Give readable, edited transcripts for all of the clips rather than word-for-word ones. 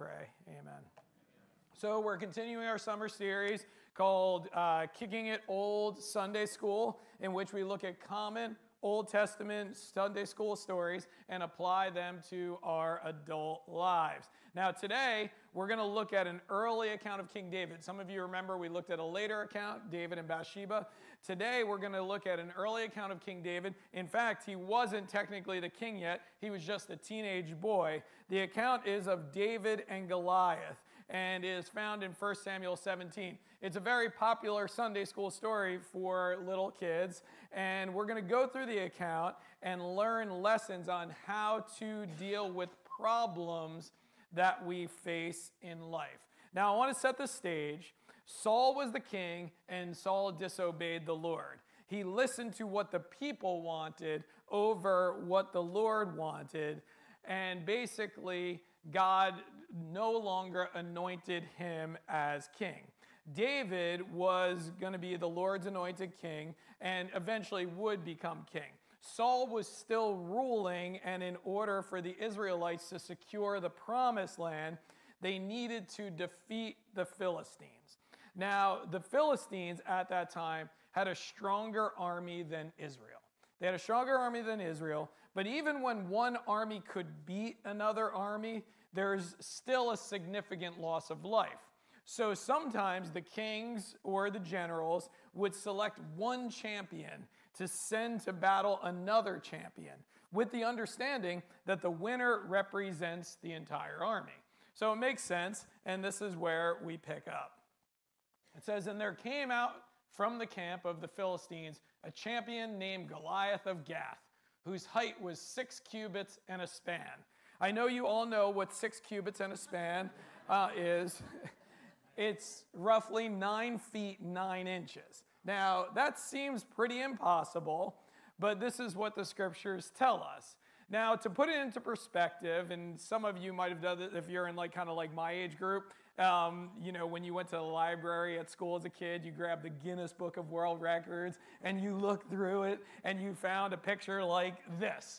pray. Amen. So we're continuing our summer series called Kicking It Old Sunday School, in which we look at common Old Testament Sunday school stories and apply them to our adult lives. Now today, we're going to look at an early account of King David. Some of you remember we looked at a later account, David and Bathsheba. Today, we're going to look at an early account of King David. In fact, he wasn't technically the king yet. He was just a teenage boy. The account is of David and Goliath and is found in 1 Samuel 17. It's a very popular Sunday school story for little kids, and we're going to go through the account and learn lessons on how to deal with problems that we face in life. Now, I want to set the stage. Saul was the king, and Saul disobeyed the Lord. He listened to what the people wanted over what the Lord wanted, and basically, God no longer anointed him as king. David was going to be the Lord's anointed king and eventually would become king. Saul was still ruling, and in order for the Israelites to secure the promised land, they needed to defeat the Philistines. Now, the Philistines at that time had a stronger army than Israel. They had a stronger army than Israel, but even when one army could beat another army, there's still a significant loss of life. So sometimes the kings or the generals would select one champion to send to battle another champion, with the understanding that the winner represents the entire army. So it makes sense, and this is where we pick up. It says, "And there came out from the camp of the Philistines a champion named Goliath of Gath, whose height was 6 cubits and a span." I know you all know what 6 cubits and a span is. It's roughly 9 feet 9 inches. Now, that seems pretty impossible, but this is what the scriptures tell us. Now, to put it into perspective, and some of you might have done it if you're in kind of my age group, when you went to the library at school as a kid, you grabbed the Guinness Book of World Records and you looked through it and you found a picture like this.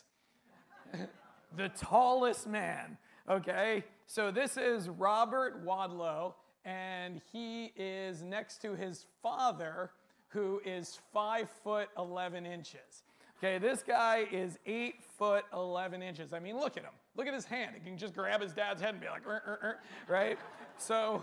The tallest man, okay? So this is Robert Wadlow, and he is next to his father, who is 5 foot 11 inches. Okay, this guy is 8 foot 11 inches. I mean, look at him. Look at his hand. He can just grab his dad's head and be like, right? So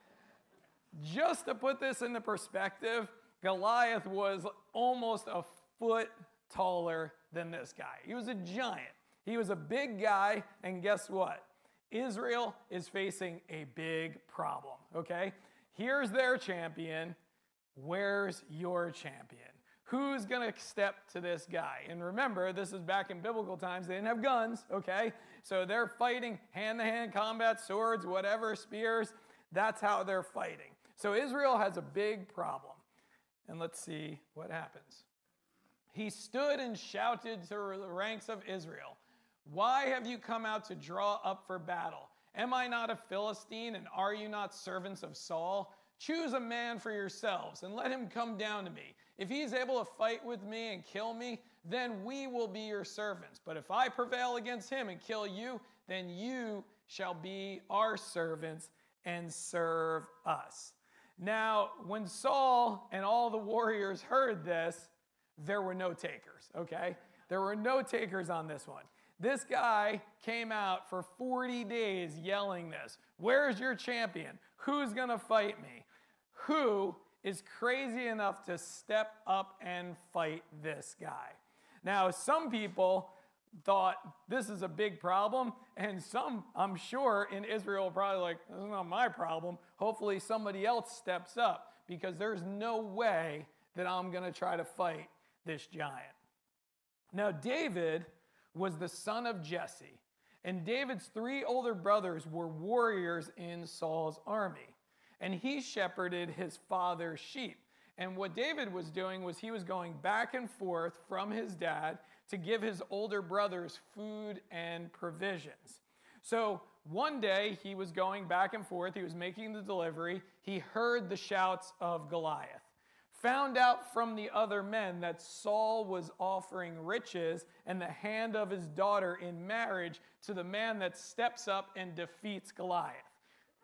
just to put this into perspective, Goliath was almost a foot taller than this guy. He was a giant. He was a big guy, and guess what? Israel is facing a big problem, okay? Here's their champion. Where's your champion? Who's going to step to this guy? And remember, this is back in biblical times. They didn't have guns, okay? So they're fighting hand-to-hand combat, swords, whatever, spears. That's how they're fighting. So Israel has a big problem. And let's see what happens. "He stood and shouted to the ranks of Israel, 'Why have you come out to draw up for battle? Am I not a Philistine, and are you not servants of Saul? Choose a man for yourselves, and let him come down to me. If he is able to fight with me and kill me, then we will be your servants. But if I prevail against him and kill you, then you shall be our servants and serve us.'" Now, when Saul and all the warriors heard this, there were no takers, okay? There were no takers on this one. This guy came out for 40 days yelling this. Where's your champion? Who's going to fight me? Who is crazy enough to step up and fight this guy? Now, some people thought this is a big problem, and some, I'm sure, in Israel are probably like, this is not my problem. Hopefully somebody else steps up, because there's no way that I'm going to try to fight this giant. Now, David was the son of Jesse, and David's 3 older brothers were warriors in Saul's army, and he shepherded his father's sheep. And what David was doing was he was going back and forth from his dad to give his older brothers food and provisions. So one day he was going back and forth, he was making the delivery, he heard the shouts of Goliath. Found out from the other men that Saul was offering riches and the hand of his daughter in marriage to the man that steps up and defeats Goliath.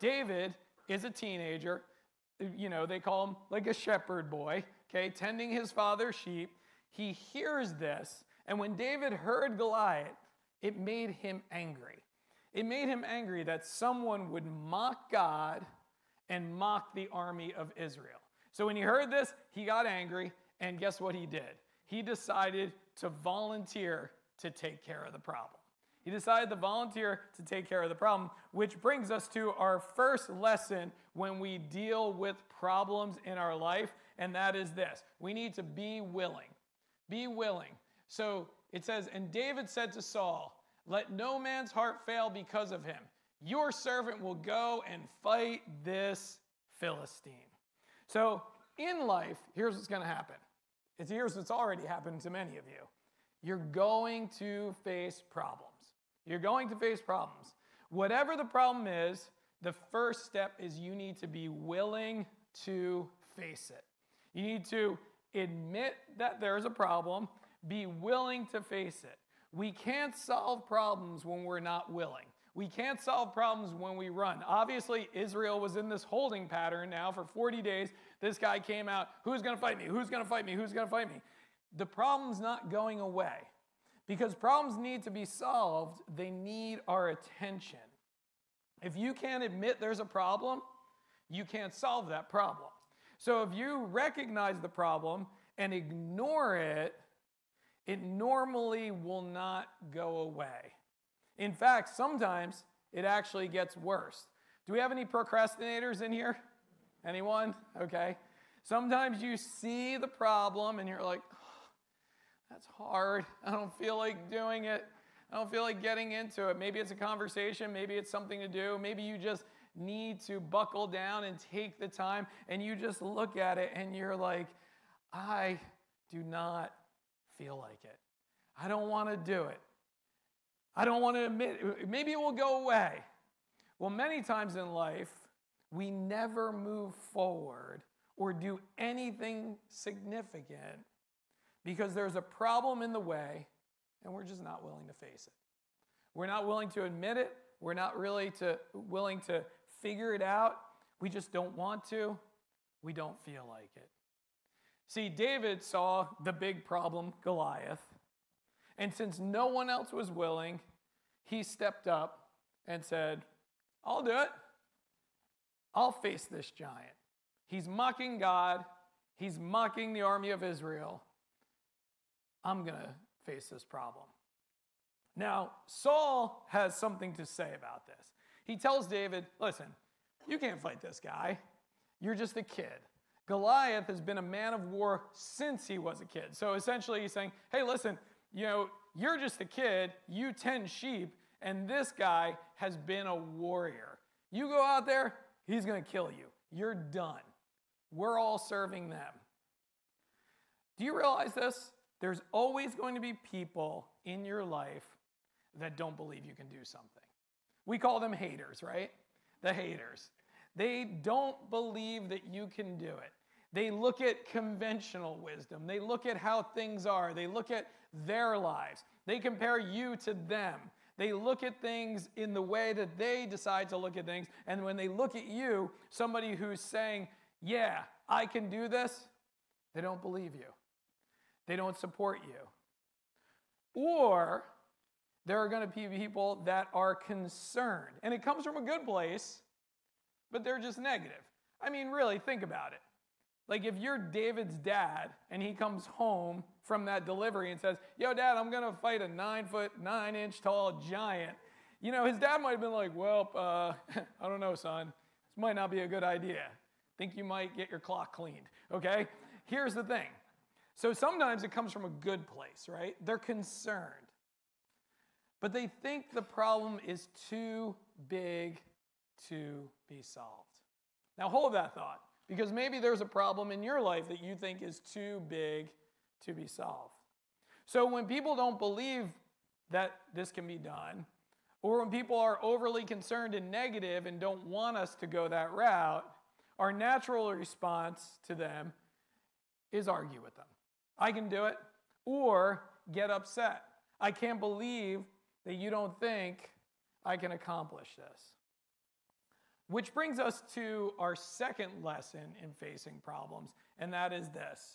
David is a teenager. You know, they call him like a shepherd boy, okay, tending his father's sheep. He hears this, and when David heard Goliath, it made him angry. It made him angry that someone would mock God and mock the army of Israel. So when he heard this, he got angry, and guess what he did? He decided to volunteer to take care of the problem. He decided to volunteer to take care of the problem, which brings us to our first lesson when we deal with problems in our life, and that is this. We need to be willing. Be willing. So it says, and David said to Saul, let no man's heart fail because of him. Your servant will go and fight this Philistine. So in life, here's what's going to happen. Here's what's already happened to many of you. You're going to face problems. You're going to face problems. Whatever the problem is, the first step is you need to be willing to face it. You need to admit that there's a problem, be willing to face it. We can't solve problems when we're not willing. We can't solve problems when we run. Obviously, Israel was in this holding pattern now for 40 days. This guy came out, who's going to fight me? Who's going to fight me? Who's going to fight me? The problem's not going away. Because problems need to be solved, they need our attention. If you can't admit there's a problem, you can't solve that problem. So if you recognize the problem and ignore it, it normally will not go away. In fact, sometimes it actually gets worse. Do we have any procrastinators in here? Anyone? Okay. Sometimes you see the problem and you're like, oh, that's hard. I don't feel like doing it. I don't feel like getting into it. Maybe it's a conversation. Maybe it's something to do. Maybe you just need to buckle down and take the time, and you just look at it and you're like, I do not feel like it. I don't want to do it. I don't want to admit it. Maybe it will go away. Well, many times in life, we never move forward or do anything significant because there's a problem in the way and we're just not willing to face it. We're not willing to admit it. We're not really willing to figure it out. We just don't want to. We don't feel like it. See, David saw the big problem, Goliath, and since no one else was willing, he stepped up and said, I'll do it. I'll face this giant. He's mocking God. He's mocking the army of Israel. I'm going to face this problem. Now, Saul has something to say about this. He tells David, listen, you can't fight this guy. You're just a kid. Goliath has been a man of war since he was a kid. So essentially he's saying, hey, listen, you're just a kid, you tend sheep, and this guy has been a warrior. You go out there, he's going to kill you. You're done. We're all serving them. Do you realize this? There's always going to be people in your life that don't believe you can do something. We call them haters, right? The haters. They don't believe that you can do it. They look at conventional wisdom. They look at how things are. They look at their lives. They compare you to them. They look at things in the way that they decide to look at things. And when they look at you, somebody who's saying, yeah, I can do this, they don't believe you. They don't support you. Or there are going to be people that are concerned. And it comes from a good place, but they're just negative. I mean, really, think about it. Like if you're David's dad and he comes home from that delivery and says, yo, Dad, I'm going to fight a 9'9" tall giant. His dad might have been like, well, I don't know, son. This might not be a good idea. Think you might get your clock cleaned, okay? Here's the thing. So sometimes it comes from a good place, right? They're concerned. But they think the problem is too big to be solved. Now hold that thought, because maybe there's a problem in your life that you think is too big to be solved. So when people don't believe that this can be done, or when people are overly concerned and negative and don't want us to go that route, our natural response to them is argue with them. I can do it, or get upset. I can't believe that you don't think I can accomplish this. Which brings us to our second lesson in facing problems, and that is this.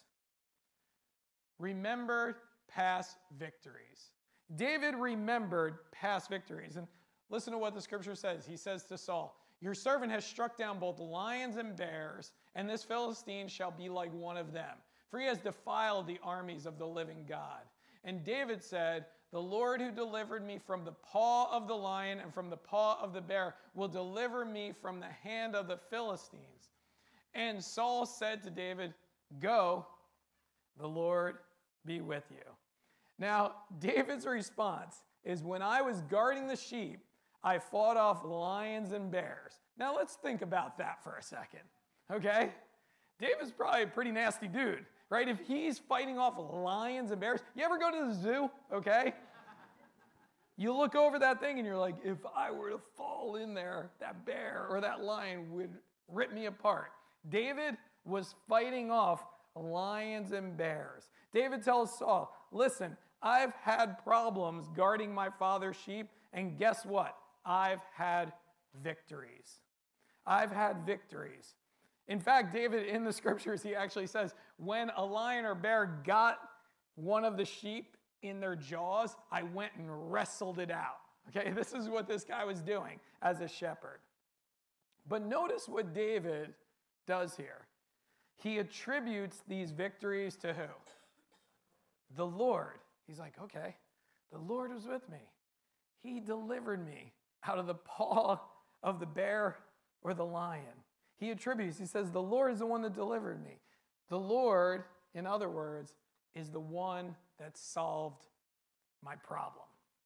Remember past victories. David remembered past victories. And listen to what the scripture says. He says to Saul, "Your servant has struck down both lions and bears, and this Philistine shall be like one of them, for he has defiled the armies of the living God." And David said, "The Lord who delivered me from the paw of the lion and from the paw of the bear will deliver me from the hand of the Philistines." And Saul said to David, "Go, the Lord be with you." Now, David's response is, when I was guarding the sheep, I fought off lions and bears. Now, let's think about that for a second, okay? David's probably a pretty nasty dude, right? If he's fighting off lions and bears, you ever go to the zoo, okay? You look over that thing and you're like, if I were to fall in there, that bear or that lion would rip me apart. David was fighting off lions and bears. David tells Saul, "Listen, I've had problems guarding my father's sheep, and guess what? I've had victories. I've had victories." In fact, David, in the scriptures, he actually says, when a lion or bear got one of the sheep in their jaws, I went and wrestled it out. Okay, this is what this guy was doing as a shepherd. But notice what David does here. He attributes these victories to who? The Lord. He's like, okay, the Lord was with me. He delivered me out of the paw of the bear or the lion. He attributes, he says, the Lord is the one that delivered me. The Lord, in other words, is the one that solved my problem.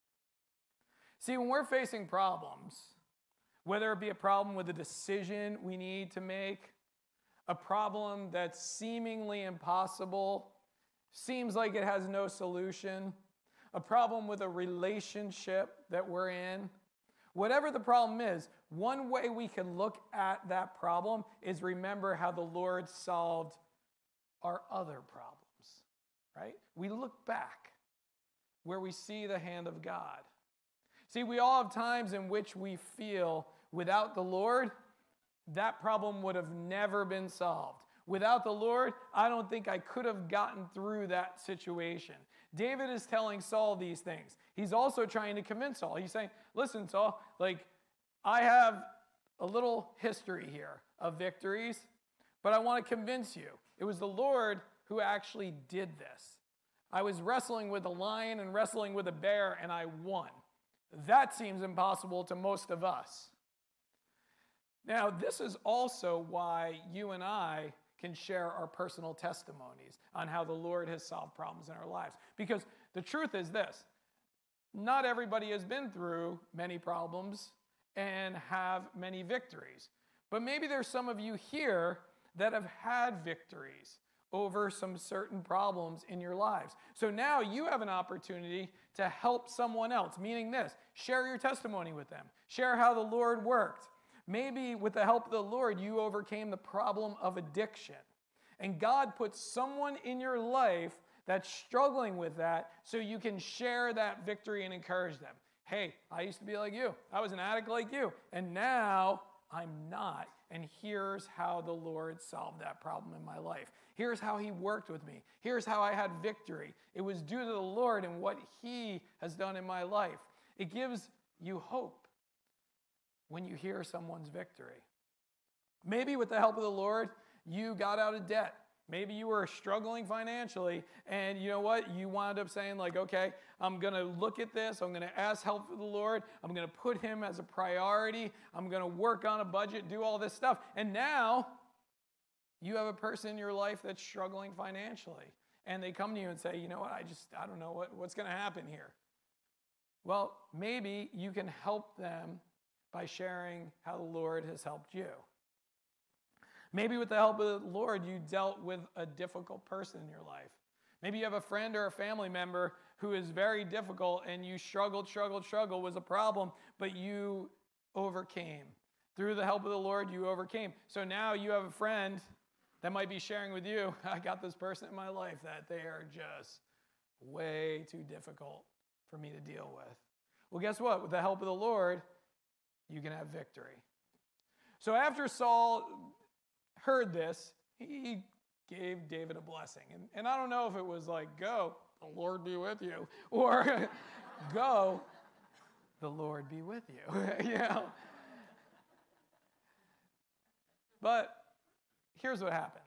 See, when we're facing problems, whether it be a problem with a decision we need to make, a problem that's seemingly impossible, seems like it has no solution, a problem with a relationship that we're in, whatever the problem is, one way we can look at that problem is remember how the Lord solved our other problems, right? We look back where we see the hand of God. See, we all have times in which we feel without the Lord, that problem would have never been solved. Without the Lord, I don't think I could have gotten through that situation. David is telling Saul these things. He's also trying to convince Saul. He's saying, listen, Saul, I have a little history here of victories, but I want to convince you. It was the Lord who actually did this. I was wrestling with a lion and wrestling with a bear, and I won. That seems impossible to most of us. Now, this is also why you and I can share our personal testimonies on how the Lord has solved problems in our lives. Because the truth is this, not everybody has been through many problems and have many victories. But maybe there's some of you here that have had victories over some certain problems in your lives. So now you have an opportunity to help someone else, meaning this, share your testimony with them. Share how the Lord worked. Maybe with the help of the Lord, you overcame the problem of addiction. And God put someone in your life that's struggling with that so you can share that victory and encourage them. Hey, I used to be like you. I was an addict like you. And now I'm not. And here's how the Lord solved that problem in my life. Here's how he worked with me. Here's how I had victory. It was due to the Lord and what he has done in my life. It gives you hope when you hear someone's victory. Maybe with the help of the Lord, you got out of debt. Maybe you were struggling financially, and you know what? You wound up saying okay, I'm going to look at this. I'm going to ask help from the Lord. I'm going to put him as a priority. I'm going to work on a budget, do all this stuff. And now you have a person in your life that's struggling financially, and they come to you and say, you know what? I don't know what's going to happen here. Well, maybe you can help them by sharing how the Lord has helped you. Maybe with the help of the Lord, you dealt with a difficult person in your life. Maybe you have a friend or a family member who is very difficult and you struggled, was a problem, but you overcame. Through the help of the Lord, you overcame. So now you have a friend that might be sharing with you, I got this person in my life that they are just way too difficult for me to deal with. Well, guess what? With the help of the Lord, you can have victory. So after Saul heard this, he gave David a blessing. And I don't know if it was like, go, the Lord be with you, or go, the Lord be with you. You know? But here's what happens.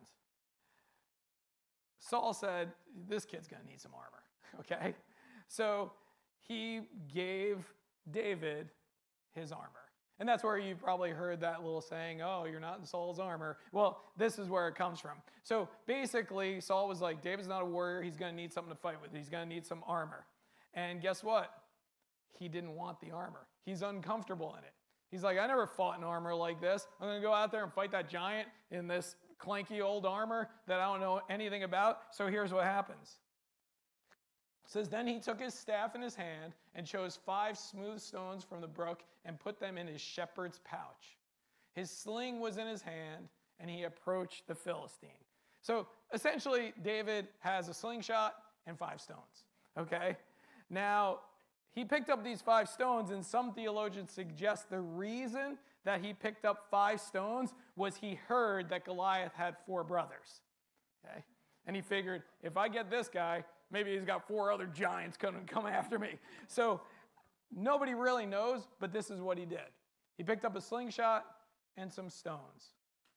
Saul said, this kid's going to need some armor, okay? So he gave David his armor. And that's where you've probably heard that little saying, oh, you're not in Saul's armor. Well, this is where it comes from. So basically, Saul was like, David's not a warrior. He's going to need something to fight with. He's going to need some armor. And guess what? He didn't want the armor. He's uncomfortable in it. He's like, I never fought in armor like this. I'm going to go out there and fight that giant in this clanky old armor that I don't know anything about. So here's what happens. It says, then he took his staff in his hand and chose 5 smooth stones from the brook and put them in his shepherd's pouch. His sling was in his hand, and he approached the Philistine. So essentially, David has a slingshot and 5 stones, okay? Now, he picked up these 5 stones, and some theologians suggest the reason that he picked up 5 stones was he heard that Goliath had 4 brothers, okay? And he figured, if I get this guy, maybe he's got 4 other giants come after me. So nobody really knows, but this is what he did. He picked up a slingshot and some stones.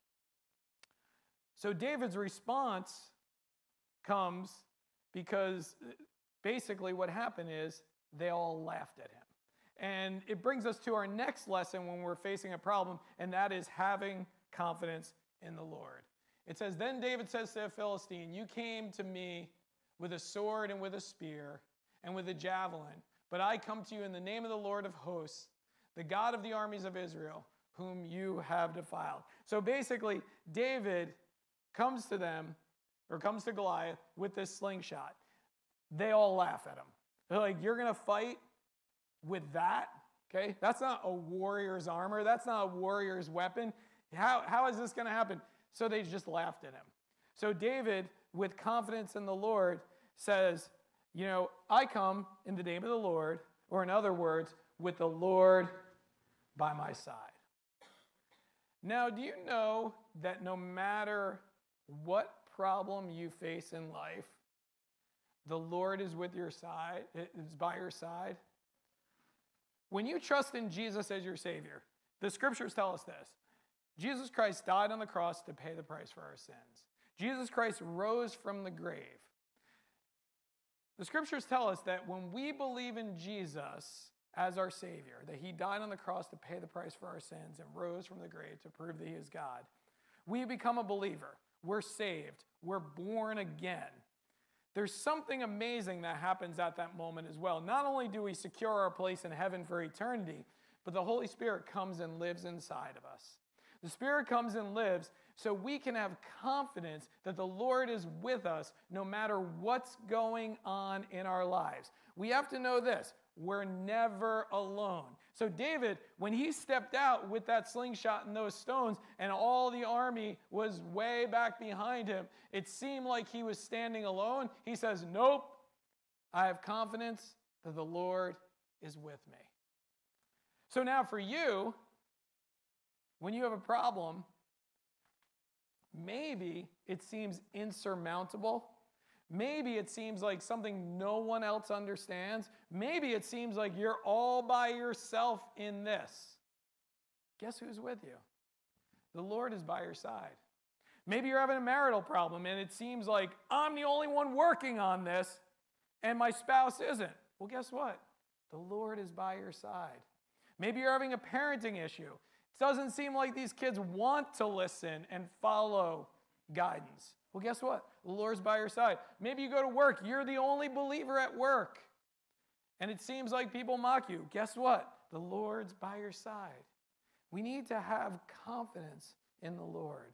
So David's response comes because basically what happened is they all laughed at him. And it brings us to our next lesson when we're facing a problem, and that is having confidence in the Lord. It says, then David says to the Philistine, you came to me with a sword and with a spear and with a javelin, but I come to you in the name of the Lord of hosts, the God of the armies of Israel, whom you have defiled. So basically, David comes to them, or comes to Goliath with this slingshot. They all laugh at him. They're like, you're going to fight with that? Okay, that's not a warrior's armor. That's not a warrior's weapon. How is this going to happen? So they just laughed at him. So David, with confidence in the Lord, says, you know, I come in the name of the Lord, or in other words, with the Lord by my side. Now, do you know that no matter what problem you face in life, the Lord is with your side, is by your side? When you trust in Jesus as your Savior, the scriptures tell us this. Jesus Christ died on the cross to pay the price for our sins. Jesus Christ rose from the grave. The scriptures tell us that when we believe in Jesus as our Savior, that he died on the cross to pay the price for our sins and rose from the grave to prove that he is God, we become a believer. We're saved. We're born again. There's something amazing that happens at that moment as well. Not only do we secure our place in heaven for eternity, but the Holy Spirit comes and lives inside of us. The Spirit comes and lives so we can have confidence that the Lord is with us no matter what's going on in our lives. We have to know this. We're never alone. So David, when he stepped out with that slingshot and those stones and all the army was way back behind him, it seemed like he was standing alone. He says, nope, I have confidence that the Lord is with me. So now for you, when you have a problem, maybe it seems insurmountable. Maybe it seems like something no one else understands. Maybe it seems like you're all by yourself in this. Guess who's with you? The Lord is by your side. Maybe you're having a marital problem and it seems like I'm the only one working on this and my spouse isn't. Well, guess what? The Lord is by your side. Maybe you're having a parenting issue. It doesn't seem like these kids want to listen and follow guidance. Well, guess what? The Lord's by your side. Maybe you go to work. You're the only believer at work. And it seems like people mock you. Guess what? The Lord's by your side. We need to have confidence in the Lord.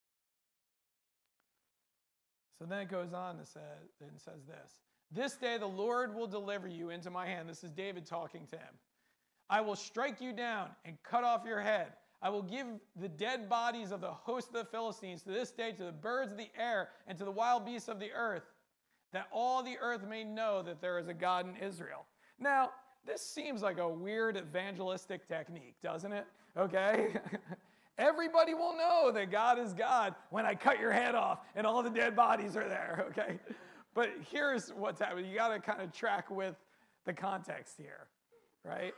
So then it goes on and says this. This day the Lord will deliver you into my hand. This is David talking to him. I will strike you down and cut off your head. I will give the dead bodies of the host of the Philistines to this day to the birds of the air and to the wild beasts of the earth, that all the earth may know that there is a God in Israel. Now, this seems like a weird evangelistic technique, doesn't it? Okay? Everybody will know that God is God when I cut your head off and all the dead bodies are there, okay? But here's what's happening. You got to kind of track with the context here, right?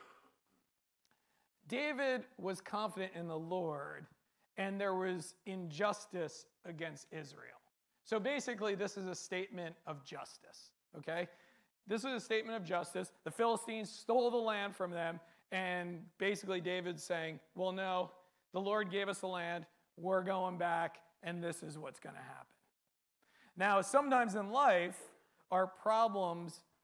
David was confident in the Lord, and there was injustice against Israel. So basically, this is a statement of justice, okay? This is a statement of justice. The Philistines stole the land from them, and basically David's saying, well, no, the Lord gave us the land, we're going back, and this is what's going to happen. Now, sometimes in life, our problem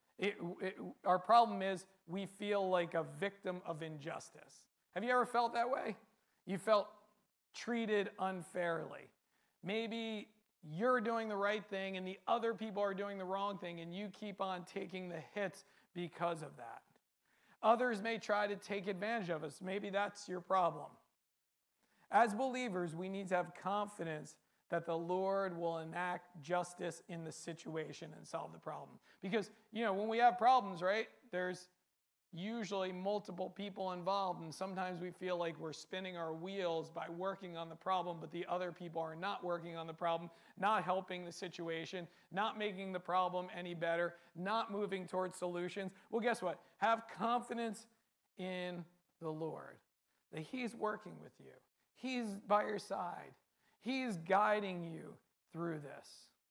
is we feel like a victim of injustice. Have you ever felt that way? You felt treated unfairly. Maybe you're doing the right thing and the other people are doing the wrong thing, and you keep on taking the hits because of that. Others may try to take advantage of us. Maybe that's your problem. As believers, we need to have confidence that the Lord will enact justice in the situation and solve the problem. Because, when we have problems, right, there's usually multiple people involved, and sometimes we feel like we're spinning our wheels by working on the problem, but the other people are not working on the problem, not helping the situation, not making the problem any better, not moving towards solutions. Well, guess what? Have confidence in the Lord, that He's working with you. He's by your side. He's guiding you through this.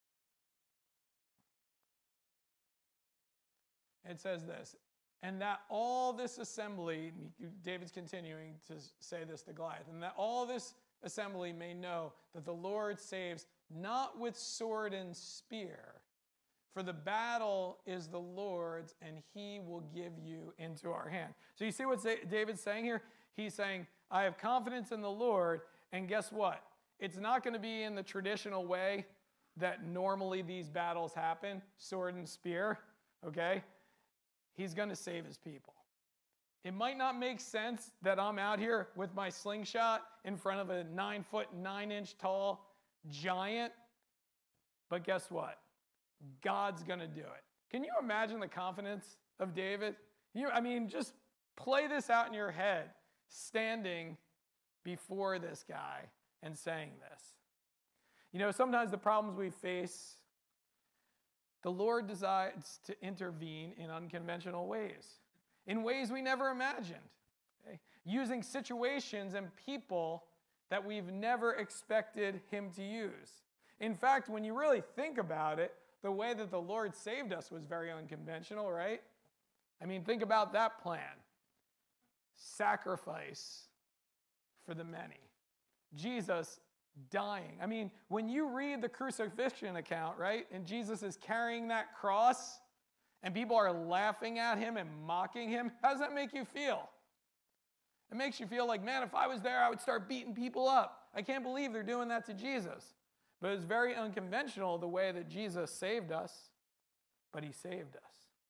It says this, and that all this assembly, David's continuing to say this to Goliath, and that all this assembly may know that the Lord saves not with sword and spear, for the battle is the Lord's, and He will give you into our hand. So you see what David's saying here? He's saying, I have confidence in the Lord, and guess what? It's not going to be in the traditional way that normally these battles happen, sword and spear, okay? He's going to save His people. It might not make sense that I'm out here with my slingshot in front of a 9-foot, 9-inch tall giant, but guess what? God's going to do it. Can you imagine the confidence of David? Just play this out in your head, standing before this guy and saying this. Sometimes the problems we face, the Lord decides to intervene in unconventional ways, in ways we never imagined, okay? Using situations and people that we've never expected Him to use. In fact, when you really think about it, the way that the Lord saved us was very unconventional, right? Think about that plan. Sacrifice for the many. Jesus dying. When you read the crucifixion account, right, and Jesus is carrying that cross, and people are laughing at Him and mocking Him, how does that make you feel? It makes you feel like, man, if I was there, I would start beating people up. I can't believe they're doing that to Jesus. But it's very unconventional the way that Jesus saved us, but He saved us.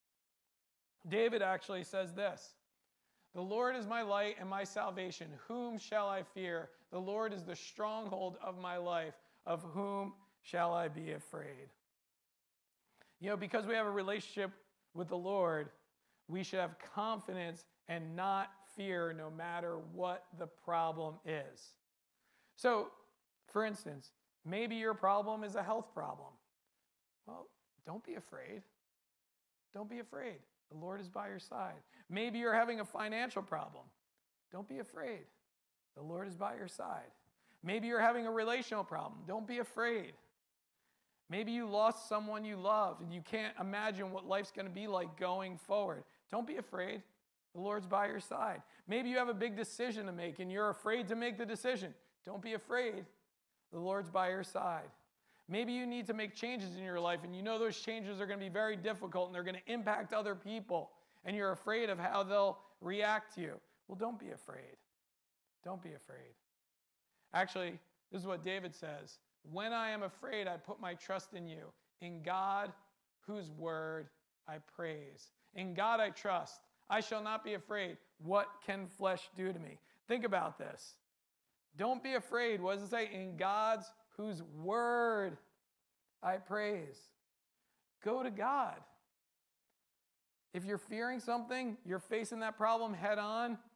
David actually says this, the Lord is my light and my salvation. Whom shall I fear? The Lord is the stronghold of my life. Of whom shall I be afraid? Because we have a relationship with the Lord, we should have confidence and not fear no matter what the problem is. So, for instance, maybe your problem is a health problem. Well, don't be afraid. Don't be afraid. The Lord is by your side. Maybe you're having a financial problem. Don't be afraid. The Lord is by your side. Maybe you're having a relational problem. Don't be afraid. Maybe you lost someone you love and you can't imagine what life's going to be like going forward. Don't be afraid. The Lord's by your side. Maybe you have a big decision to make and you're afraid to make the decision. Don't be afraid. The Lord's by your side. Maybe you need to make changes in your life and you know those changes are going to be very difficult and they're going to impact other people and you're afraid of how they'll react to you. Well, don't be afraid. Don't be afraid. Actually, this is what David says. When I am afraid, I put my trust in you. In God, whose word I praise. In God I trust. I shall not be afraid. What can flesh do to me? Think about this. Don't be afraid. What does it say? In God's whose word I praise. Go to God. If you're fearing something, you're facing that problem head on,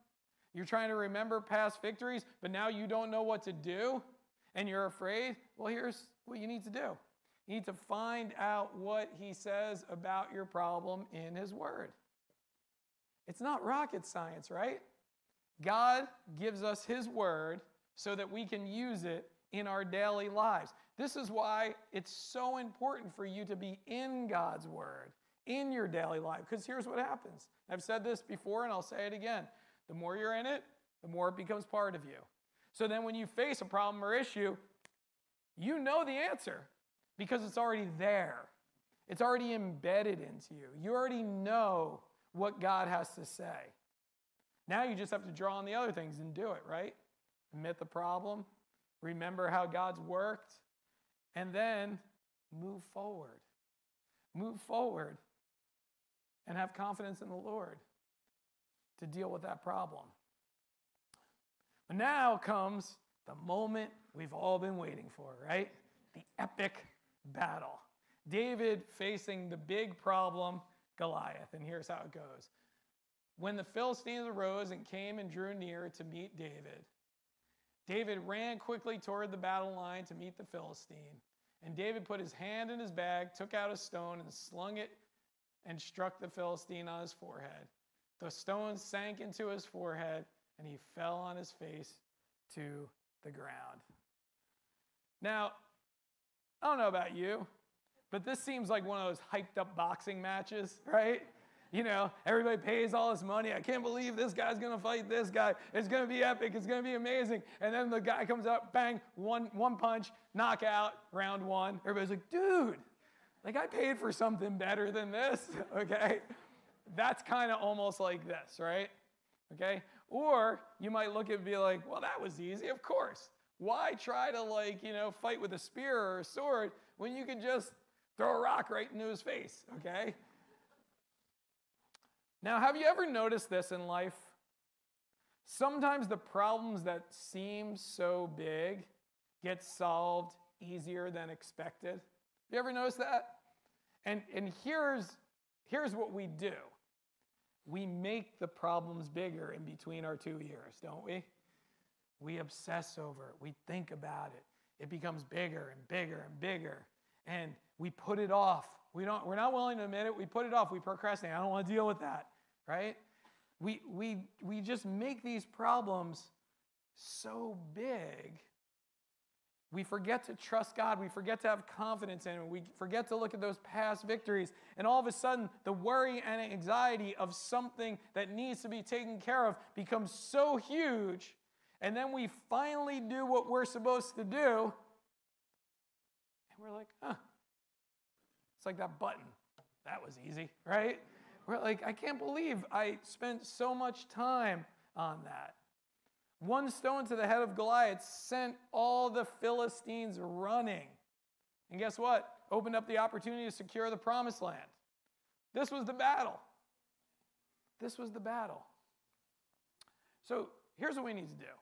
You're trying to remember past victories, but now you don't know what to do and you're afraid. Well, here's what you need to do. You need to find out what he says about your problem in his word. It's not rocket science, right? God gives us his word so that we can use it in our daily lives. This is why it's so important for you to be in God's word in your daily life, because here's what happens. I've said this before and I'll say it again. The more you're in it, the more it becomes part of you. So then when you face a problem or issue, you know the answer because it's already there. It's already embedded into you. You already know what God has to say. Now you just have to draw on the other things and do it, right? Admit the problem, remember how God's worked, and then move forward. Move forward and have confidence in the Lord to deal with that problem. But now comes the moment we've all been waiting for, right? The epic battle. David facing the big problem, Goliath. And here's how it goes. When the Philistines arose and came and drew near to meet David, David ran quickly toward the battle line to meet the Philistine. And David put his hand in his bag, took out a stone, and slung it and struck the Philistine on his forehead. The stone sank into his forehead, and he fell on his face to the ground. Now, I don't know about you, but this seems like one of those hyped up boxing matches, right? You know, everybody pays all this money. I can't believe this guy's going to fight this guy. It's going to be epic. It's going to be amazing. And then the guy comes up, bang, one punch, knockout, round one. Everybody's like, dude, like I paid for something better than this, okay? That's kind of almost like this, right? Okay? Or you might look at it and be like, well, that was easy, of course. Why try to fight with a spear or a sword when you can just throw a rock right into his face, okay? Now, have you ever noticed this in life? Sometimes the problems that seem so big get solved easier than expected. You ever notice that? And here's what we do. We make the problems bigger in between our two ears, don't we? We obsess over it. We think about it. It becomes bigger and bigger and bigger. And we put it off. We're not willing to admit it. We put it off. We procrastinate. I don't want to deal with that, right? We just make these problems so big. We forget to trust God. We forget to have confidence in Him. We forget to look at those past victories. And all of a sudden, the worry and anxiety of something that needs to be taken care of becomes so huge. And then we finally do what we're supposed to do. And we're like, it's like that button. That was easy, right? We're like, I can't believe I spent so much time on that. One stone to the head of Goliath sent all the Philistines running. And guess what? Opened up the opportunity to secure the promised land. This was the battle. This was the battle. So here's what we need to do.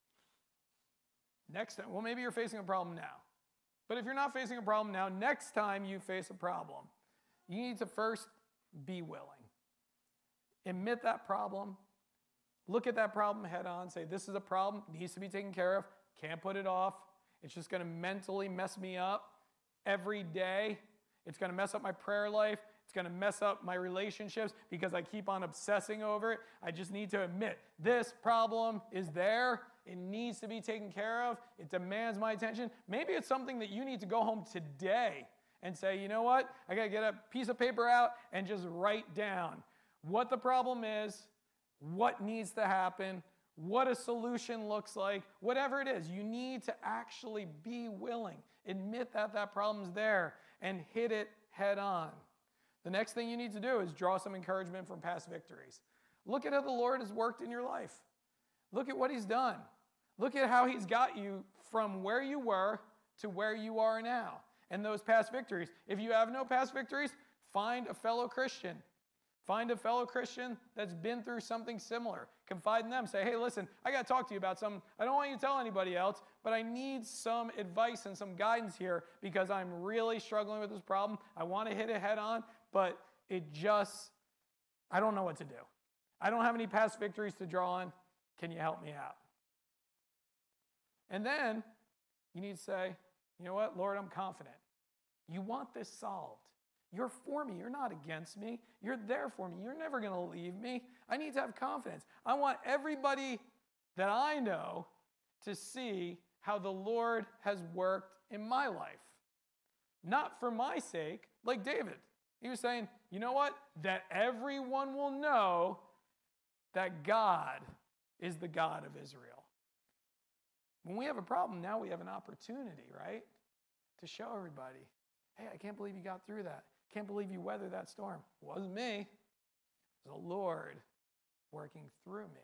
Next time, well, maybe you're facing a problem now. But if you're not facing a problem now, next time you face a problem, you need to first be willing. Admit that problem. Look at that problem head on. Say, this is a problem, needs to be taken care of, can't put it off. It's just going to mentally mess me up every day. It's going to mess up my prayer life. It's going to mess up my relationships because I keep on obsessing over it. I just need to admit, this problem is there. It needs to be taken care of. It demands my attention. Maybe it's something that you need to go home today and say, you know what? I got to get a piece of paper out and just write down what the problem is, what needs to happen, what a solution looks like, whatever it is. You need to actually be willing. Admit that that problem's there and hit it head on. The next thing you need to do is draw some encouragement from past victories. Look at how the Lord has worked in your life. Look at what He's done. Look at how He's got you from where you were to where you are now and those past victories. If you have no past victories, find a fellow Christian. Find a fellow Christian that's been through something similar. Confide in them. Say, hey, listen, I got to talk to you about something. I don't want you to tell anybody else, but I need some advice and some guidance here because I'm really struggling with this problem. I want to hit it head on, but I don't know what to do. I don't have any past victories to draw on. Can you help me out? And then you need to say, you know what, Lord, I'm confident. You want this solved. You're for me. You're not against me. You're there for me. You're never going to leave me. I need to have confidence. I want everybody that I know to see how the Lord has worked in my life. Not for my sake, like David. He was saying, you know what? That everyone will know that God is the God of Israel. When we have a problem, now we have an opportunity, right? To show everybody, hey, I can't believe you got through that. Can't believe you weathered that storm. It wasn't me. It was the Lord working through me.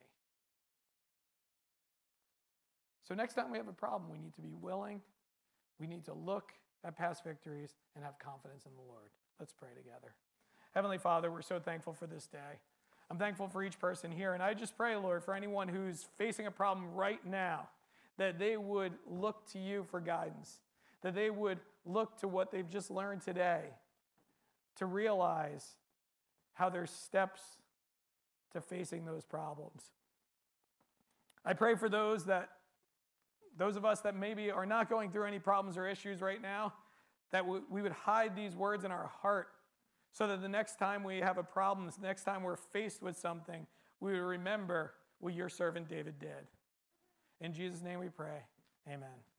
So next time we have a problem, we need to be willing. We need to look at past victories and have confidence in the Lord. Let's pray together. Heavenly Father, we're so thankful for this day. I'm thankful for each person here. And I just pray, Lord, for anyone who's facing a problem right now, that they would look to you for guidance, that they would look to what they've just learned today to realize how there's steps to facing those problems. I pray for those of us that maybe are not going through any problems or issues right now, that we would hide these words in our heart so that the next time we have a problem, the next time we're faced with something, we would remember what your servant David did. In Jesus' name we pray. Amen.